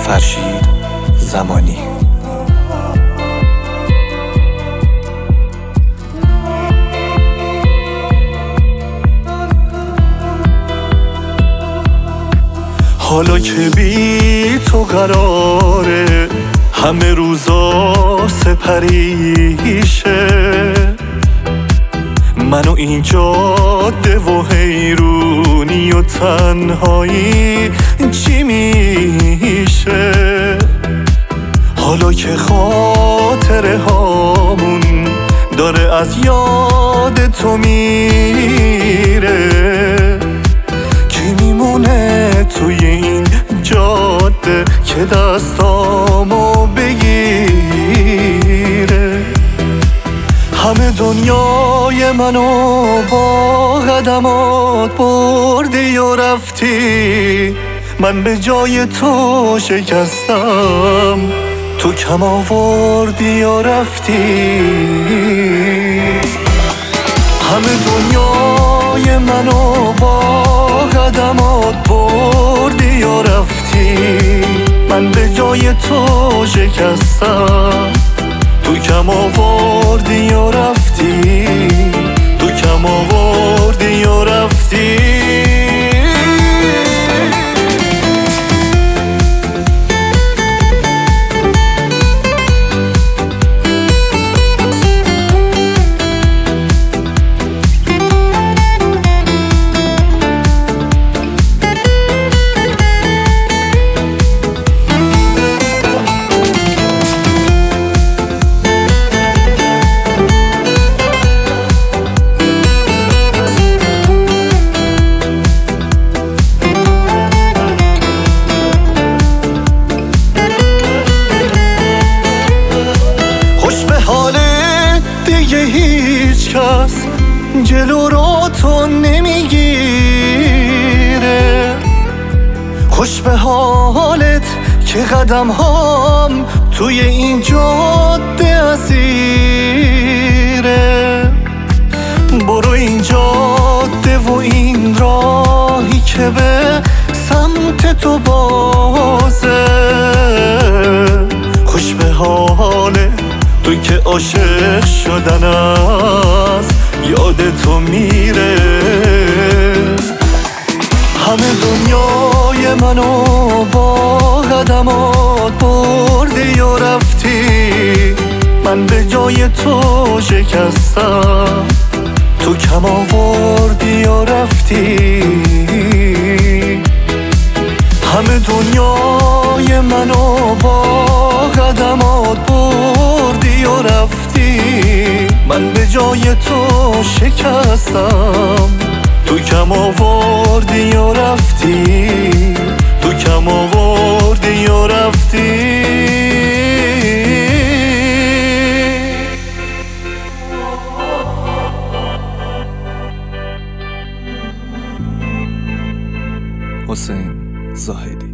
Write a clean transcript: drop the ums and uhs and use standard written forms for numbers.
فرشید زمانی. حالا که بی تو قراره همه روزا سپریشه، منو این جاده و حیرونی و تنهایی چی میشه؟ حالا که خاطره هامون داره از یاد تو میره، کی میمونه توی این جاده که دستامو بگیره؟ همه دنیای منو با قدمات بردی و رفتی، من به جای تو شکستم، تو کم آوردی و رفتی. همه دنیای منو با قدمات بردی و رفتی، من به جای تو شکستم، تو کم آوردی و رفتی، تو کم آوردی و رفتی. دیگه هیچ کس جلو رو تو نمیگیره، خوش به حالت که قدم هام توی این جاده اسیره. برو این جاده و این راهی که به سمت تو بازه، خوش به حالت تو که عاشق شدن از یاد تو میره. همه دنیای منو با قدمات بردی و رفتی، من به جای تو شکستم، تو کم آوردی و رفتی. همه دنیای منو با قدمات بردی و رفتی، من به جای تو شکستم، تو کم آوردی و رفتی، تو کم آوردی و رفتی. حسین زاهدی.